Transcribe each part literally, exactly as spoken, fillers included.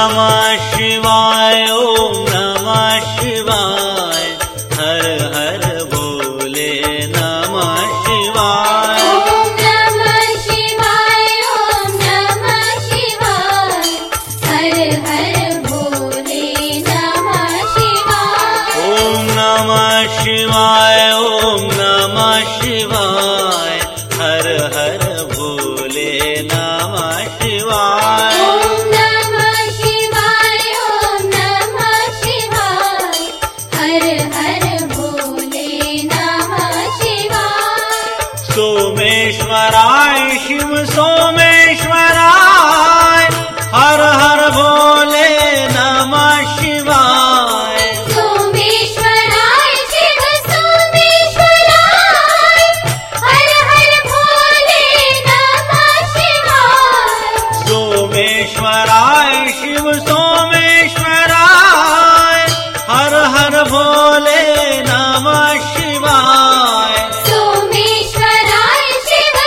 नमः शिवाय, ओम नमः शिवाय, हर हर भोले नमः शिवाय। ओम नमः शिवाय, ओम नमः शिवाय, हर हर भोले नमः शिवाय। ओम नमः शिवाय, ओम नमः शिवाय, हर हर भोले नमः शिवाय। ओम नमः शिवाय, ओम नमः शिवाय, हर हर भोले नमः शिवाय। सोमेश्वराय शिव सोमेश्वराय, हर हर भोले नमः शिवाय। सोमेश्वराय शिव सोमेश्वराय, हर हर भोले नमः शिवाय। सोमेश्वराय शिव सोमेश्वराय, हर हर भोले नमः शिवाय। सोमेश्वराय शिव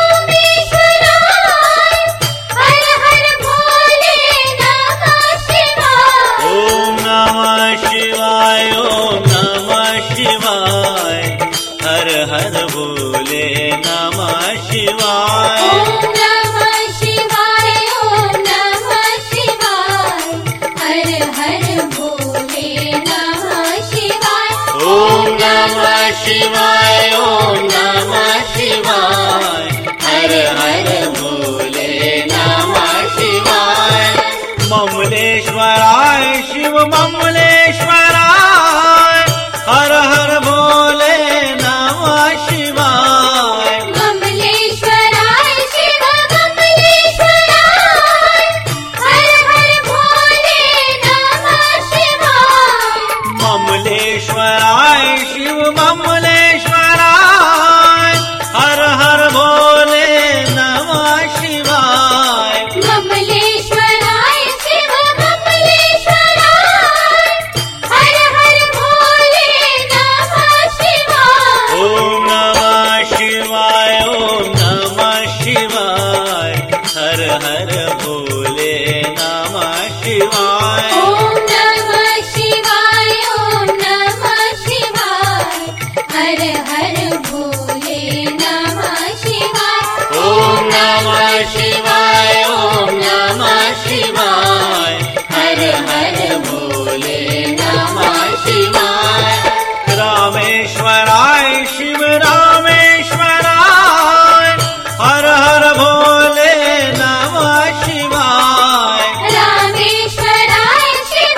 सोमेश्वराय, हर हर भोले नमः शिवाय। ओम नमः शिवाय, ओम नमः शिवाय, हर हर भोले नमः शिवाय। ओम नमः शिवाय, ओम नमः शिवाय, हर हर भोले नमः शिवाय। ओम नमः शिवाय, ओम नमः शिवाय, हर हर भोले नमः शिवाय। ममलेश्वराय शिव ममलेश्वराय, हर हर भोले नमः शिवाय। ममलेश्वराय शिव ममलेश्वराय, हर हर भोले नमः शिवाय। ममलेश्वराय शिव ममलेश्वराय, हर हर भोले नमः शिवाय। ममलेश्वराय शिव ममलेश्वराय, हर हर भोले नमः शिवाय। ओम नमः शिवाय, ओम नमः शिवाय, हर हर भोले नमः शिवाय। ओम नमः शिवाय, ओम नमः शिवाय, हर हर भोले नमः शिवाय। ओम नमः शिवाय, ओम नमः शिवाय, हर हर भोले नमः शिवाय। रामेश्वराय शिव रामेश्वराय, हर हर भोले नमः शिवाय। रामेश्वराय शिव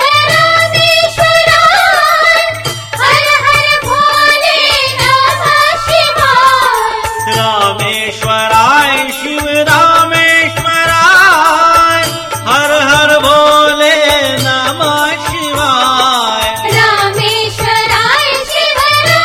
रामेश्वराय, हर हर भोले नमः शिवाय। रामेश्वराय शिव रामेश्वराय, हर हर भोले नमः शिवाय। रामेश्वराय शिव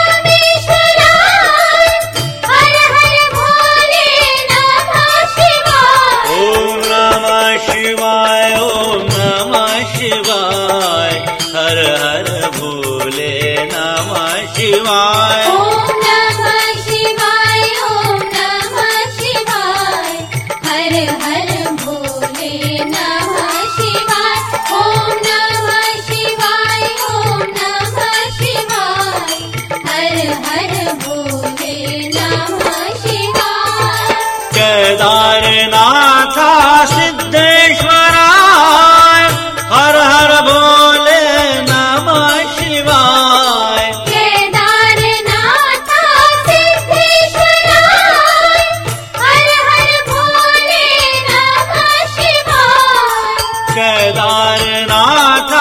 रामेश्वराय, हर हर भोले नमः शिवाय। ओम नमः शिवाय, ओम नमः शिवाय, हर हर भोले नमः शिवाय। ओम नमः शिवाय, ओम नमः शिवाय, हर हर भोले नमः शिवाय। ओम नमः शिवाय, ओम नमः शिवाय, हर हर भोले नमः शिवाय। केदारनाथ सिद्धेश्वराय, हर हर भोले नमः शिवाय। केदारनाथ सिद्धेश्वराय, हर हर भोले नमः शिवाय। केदारनाथ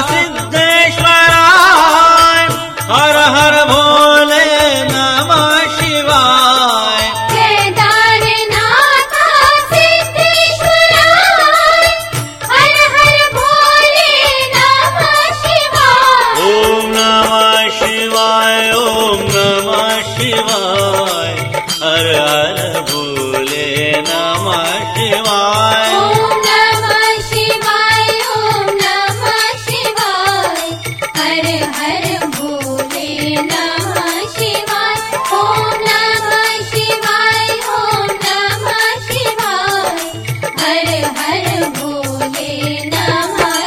सिद्धेश्वराय, हर हर भोले नमः शिवाय। केदारनाथ सिद्धेश्वराय, हर हर भोले नमः शिवाय। ओम नमः शिवाय, ओम नमः शिवाय, हर हर भोले नमः शिवाय। ओम नमः शिवाय, ओम नमः शिवाय, हर हर भोले नमः शिवाय। ओम नमः शिवाय, ओम नमः शिवाय, हर हर भोले नमः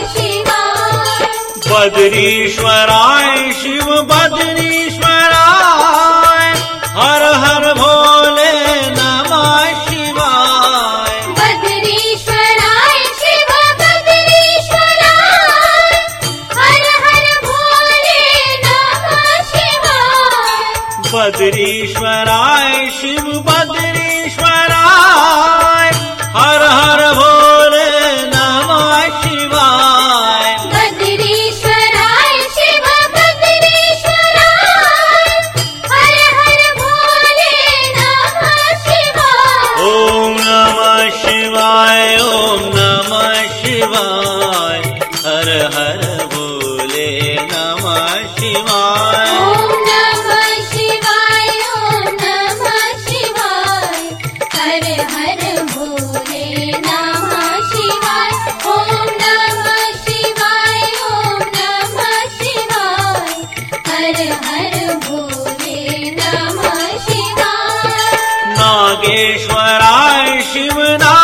बद्रीश्वराय शिव बद्रीश्वराय हर हर भोले नमः शिवाय बद्रीश्वराय शिव बद्रीश्वराय हर हर भोले नमः शिवाय बद्रीश्वराय शिव बद्रीश्वराय हर हर भोले नमः शिवाय बद्रीश्वराय शिव बद्रीश्वराय हर हर भोले नमः शिवाय ओम नमः शिवाय ओम नमः शिवाय हर हर भोले नमः शिवाय ओम नमः शिवाय ओम नमः शिवाय हर हर भोले नमः शिवाय ओम नमः शिवाय ओम नमः शिवाय हर हर भोले नमः शिवाय नागेश्वराय शिव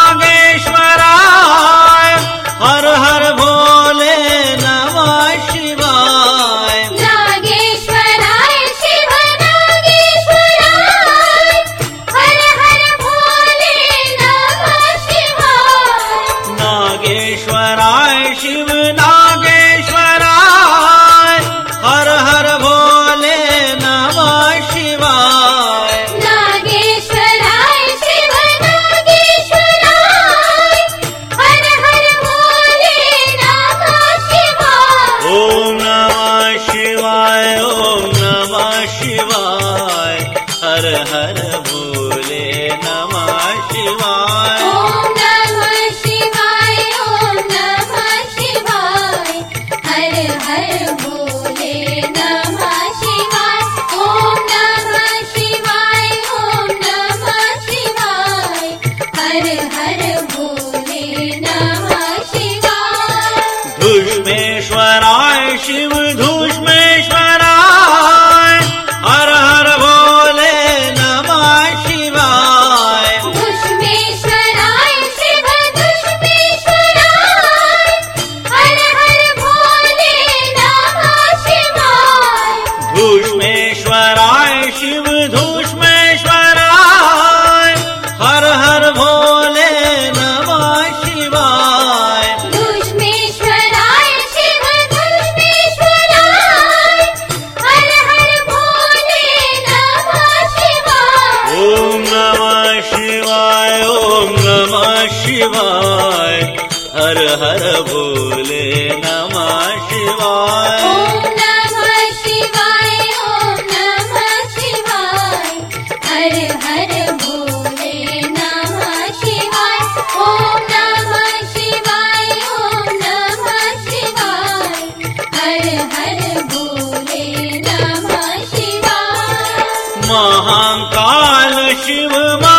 नागेश्वराय हर हर भोले नमः शिवाय नागेश्वराय शिव नागेश्वराय हर हर भोले नमः शिवाय नागेश्वराय शिव नागेश्वराय हर हर भोले नमः शिवाय नागेश्वराय शिव नागेश्वराय हर हर भोले नमः शिवाय ओम नमः शिवाय ओम नमः शिवाय हर हर भोले नमः शिवाय ओम नमः शिवाय ओम नमः शिवाय हर हर भोले नमः शिवाय ओम नमः शिवाय ओम नमः शिवाय हर हर भोले नमः शिवाय धूष्मेश्वराय शिव धूष्मेश्वराय हर हर भोले नमः शिवाय दुष्मेश्वराय शिव दुष्मेश्वराय हर हर भोले नमः शिवाय धूष्मेश्वराय शिव धूष्मेश्वराय हर हर भोले नमः शिवाय दुष्मेश्वराय शिव दुष्मेश्वराय हर हर भोले नमः शिवाय ओम नमः शिवाय ओम नमः शिवाय हर हर भोले नमः शिवाय ओम नमः शिवाय ओम नमः शिवाय हर हर भोले नमः शिवाय ओम नमः शिवाय ओम नमः शिवाय हर हर भोले नमः शिवाय महाकाल शिव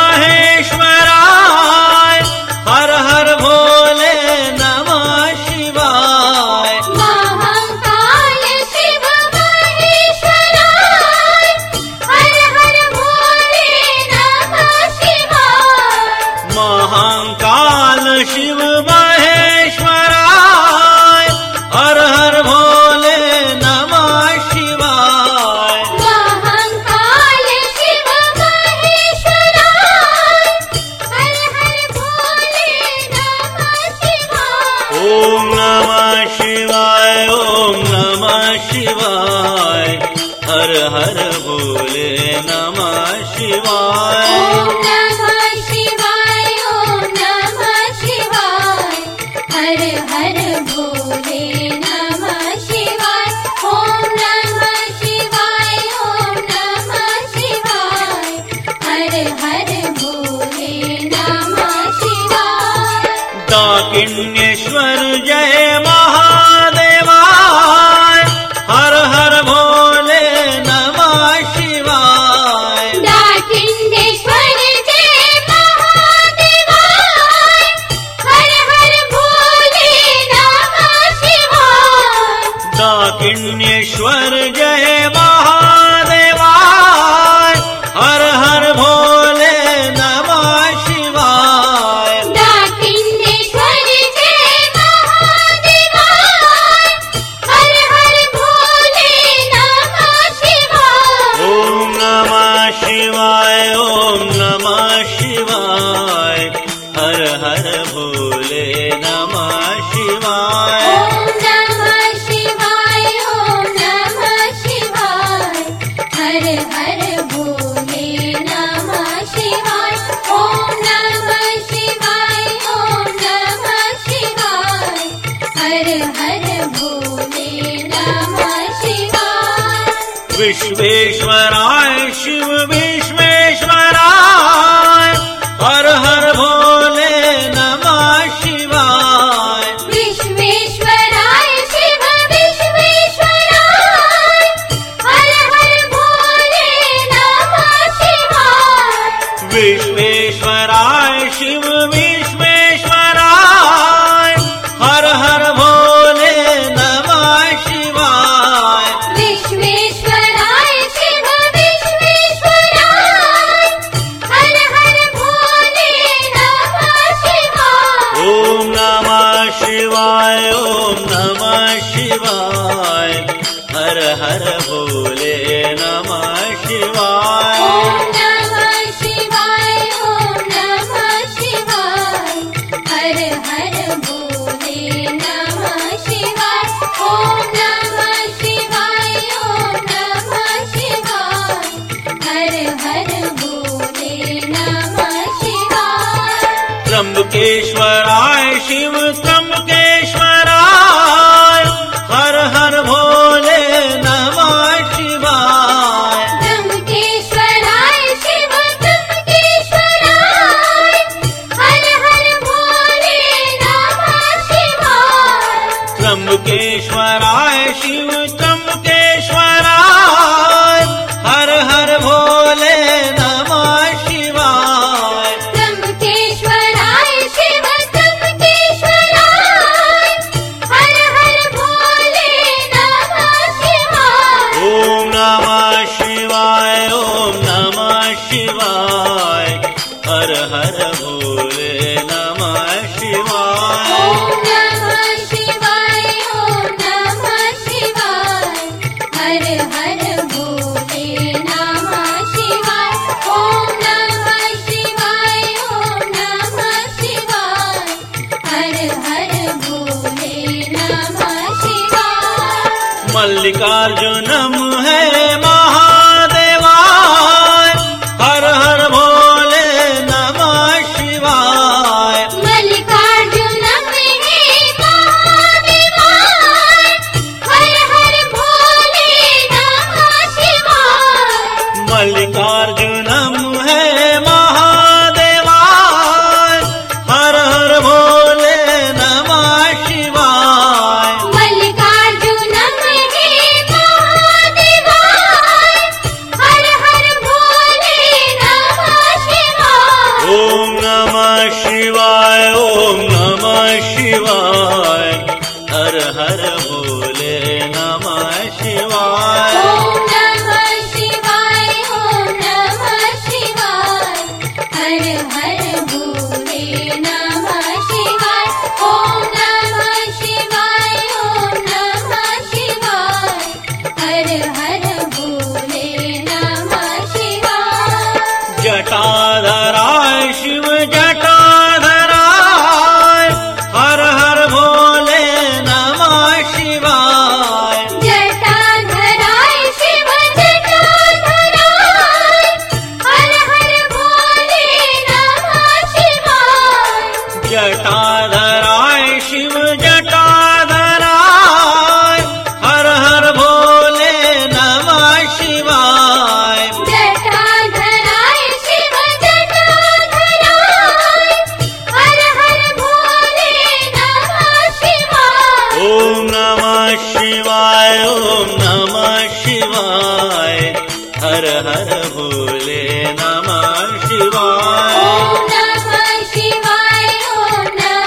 माहेश्वराय हर हर भोले नमः शिवाय महाकाल शिव महेश्वराय हर हर भोले नमः शिवाय महाकाल शिव महेश्वराय हर हर भोले नमः शिवाय महाकाल शिव महेश्वराय हर हर भोले नमः शिवाय ओम नमः शिवाय ओम नमः शिवाय हर हर भोले नमः शिवाय ओम नमः शिवाय ओम नमः शिवाय हर हर भोले नमः शिवाय ओम नमः शिवाय ओम नमः शिवाय हर हर भोले नमः शिवाय दाकिन्येश्वर जय महादेवाय हर हर भोले नमः शिवाय दाकिन्येश्वर जय महादेवाय हर हर भोले नमः शिवाय दाकिन्येश्वर जय महादेवाय हर हर भोले नमः शिवाय दाकिन्येश्वर जय महादेवाय शिवाय हर हर भोले नमः शिवाय ओम नमः शिवाय ओम नमः शिवाय हर हर भोले नमः शिवाय ओम नमः शिवाय ओम नमः शिवाय हर हर भोले नमः शिवाय विश्वेश्वराय शिव विश्वेश्वराय हर हर भोले नमः शिवाय विश्वेश्वराय शिव विश्वेश्वराय हर हर भोले नमः शिवाय विश्वेश्वराय शिव विश्वेश्वराय हर हर भोले नमः शिवाय विश्वेश्वराय शिव विश्वेश्वराय हर हर भोले नमः शिवाय ओम नमः शिवाय ओम नमः शिवाय हर हर भोले नमः शिवाय ओम नमः शिवाय ओम नमः शिवाय हर हर भोले नमः शिवाय ओम नमः शिवाय ओम नमः शिवाय हर हर भोले नमः शिवाय त्र्यंबकेश्वराय शिव त्र्यंबकेश्वराय हर हर भोले नमः शिवाय त्र्यंबकेश्वराय शिव त्र्यंबकेश्वराय हर हर भोले नमः शिवाय त्र्यंबकेश्वराय शिव त्र्यंबकेश्वराय हर हर भोले नमः शिवाय त्र्यंबकेश्वराय शिव त्र्यंबकेश्वराय हर हर भोले नमः शिवाय ओम नमः शिवाय ओम नमः शिवाय हर हर भोले नमः शिवाय ओम नमः शिवाय ओम नमः शिवाय हर हर भोले नमः शिवाय ओम नमः शिवाय ओम नमः शिवाय हर हर भोले नमः शिवाय मल्लिकार्जुनम है महादेवाय हर हर भोले नमः शिवाय मल्लिकार्जुनम हे महादेवाय हर हर भोले नमः शिवाय मल्लिकार्जुनम है महादेवाय हर हर भोले नमः शिवाय मल्लिकार्जुनम हे महादेवाय हर हर भोले नमः शिवाय ओम नमः शिवाय ओम नमः शिवाय हर हर भोले नमः शिवाय ओम नमः शिवाय ओम नमः शिवाय हर हर भोले नमः शिवाय ओम नमः शिवाय ओम नमः शिवाय हर हर भोले नमः शिवाय जटाधराय शिव जटाधराय हर हर भोले नमः शिवाय जटाधराय शिव जटाधराय हर हर भोले नमः शिवाय जटाधराय शिव जटाधराय हर हर भोले नमः शिवाय जटाधराय शिव जटाधराय हर हर भोले नमः शिवाय ओम नमः शिवाय ओम नमः शिवाय हर हर भोले नमः शिवाय ओम नमः शिवाय ओम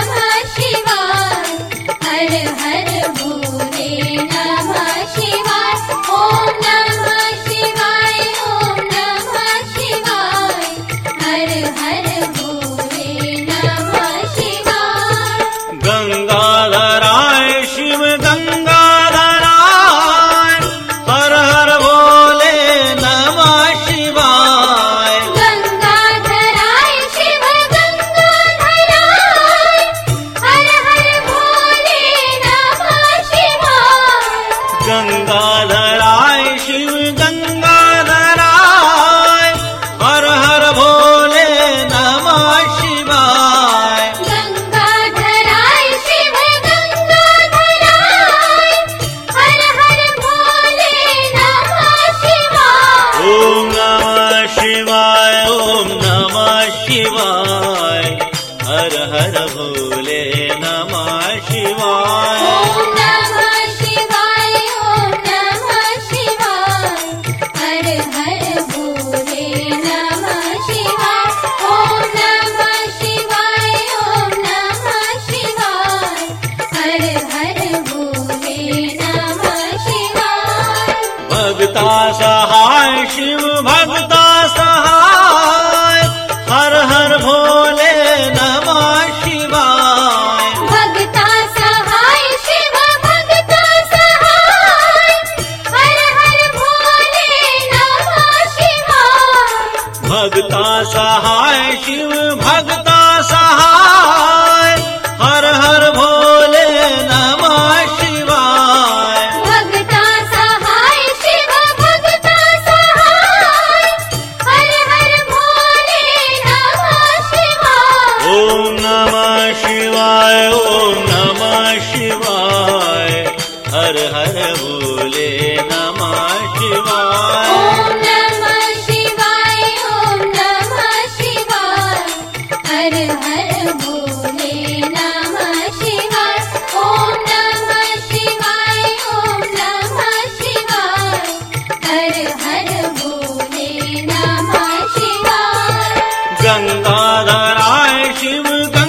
हर हर भोले नमः शिवाय। ओम नमः शिवाय ओम नमः शिवाय हर हर भोले नमः शिवाय। ओम नमः शिवाय ओम नमः शिवाय हर हर भोले नमः शिवाय। भक्ता सहाय शिव भक्ता सहाय हर हर भोले नमः शिवाय। भक्ता सहाय शिव भक्ता सहाय हर हर भोले नमः शिवाय। भक्ता सहाय शिव भक्ता सहाय हर हर भोले नमः शिवाय। भक्ता सहाय शिव भक्ता सहाय हर हर भोले नमः शिवाय। ओम नमः शिवाय ओम नमः शिवाय हर हर भोले नमः शिवाय। ओम नमः शिवाय ओम नमः शिवाय हर हर भोले नमः शिवाय। ओम नमः शिवाय ओम नमः शिवाय हर हर भोले नमः शिवाय। गंगाधराय शिव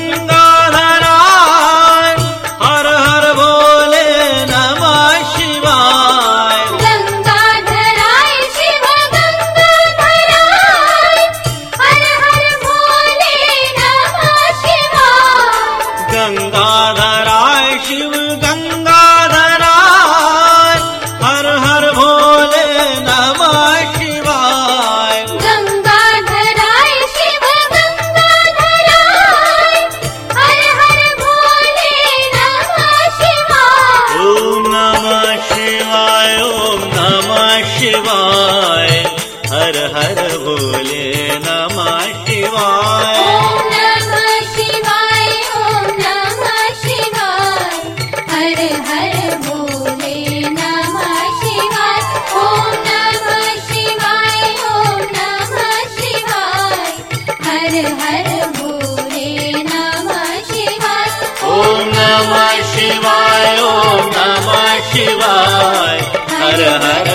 गंगाधराय हर हर भोले नमः शिवाय। गंगाधराय शिव गंगाधराय हर हर भोले नमः शिवाय। गंगाधराय शिव गंगाधराय हर हर भोले नमः शिवाय। गंगाधराय शिव गंगाधराय हर हर भोले नमः शिवाय। ओम नमः शिवाय ओम नमः शिवाय हर हर भोले नमः शिवाय। ओम नमः शिवाय ओम नमः शिवाय हर हर भोले नमः शिवाय। ओम नमः शिवाय ओम नमः शिवाय हर हर भोले नमः शिवाय। ओम नमः शिवाय ओम नमः शिवाय हर हर